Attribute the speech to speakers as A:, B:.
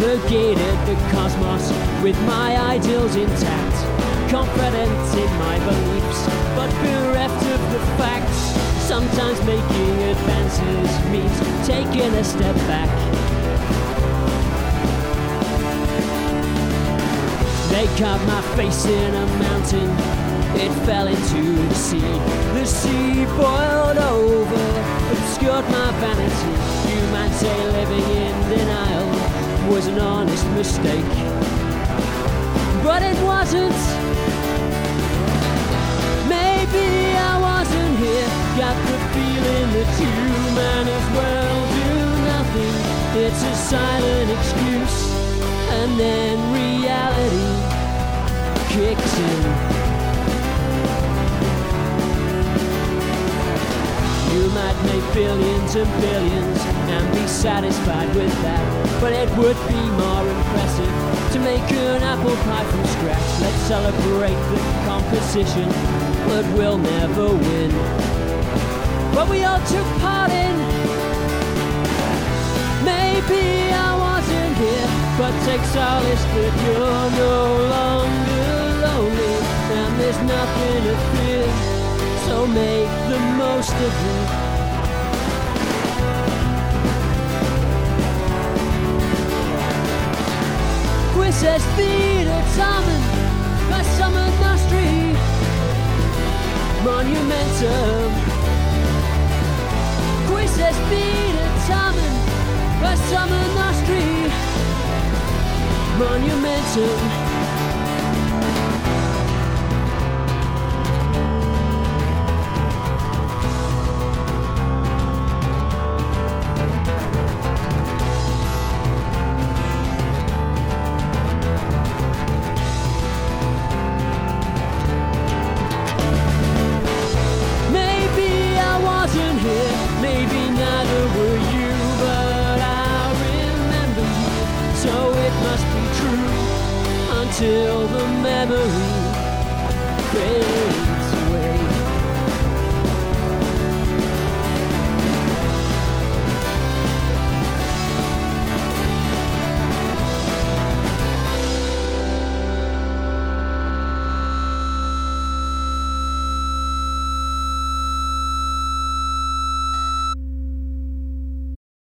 A: navigated the cosmos with my ideals intact, confident in my beliefs, but bereft of the facts. Sometimes making advances means taking a step back. They carved my face in a mountain, it fell into the sea. The sea boiled over, obscured my vanity. You might say living in denial was an honest mistake, but it wasn't. Maybe I wasn't here, got the feeling that you might as well do nothing. It's a silent excuse, and then reality kicks in. You might make billions and billions and be satisfied with that, but it would be more impressive to make an apple pie from scratch. Let's celebrate the composition, but we'll never win. But we all took part in. Maybe I wasn't here, but take solace that you're no longer lonely, and there's nothing to fear. So make the most of it. Quizes vida tamen, per summer nostri monumentum. Quizes vida tamen, per summer nostri monumentum. Till the memory fades.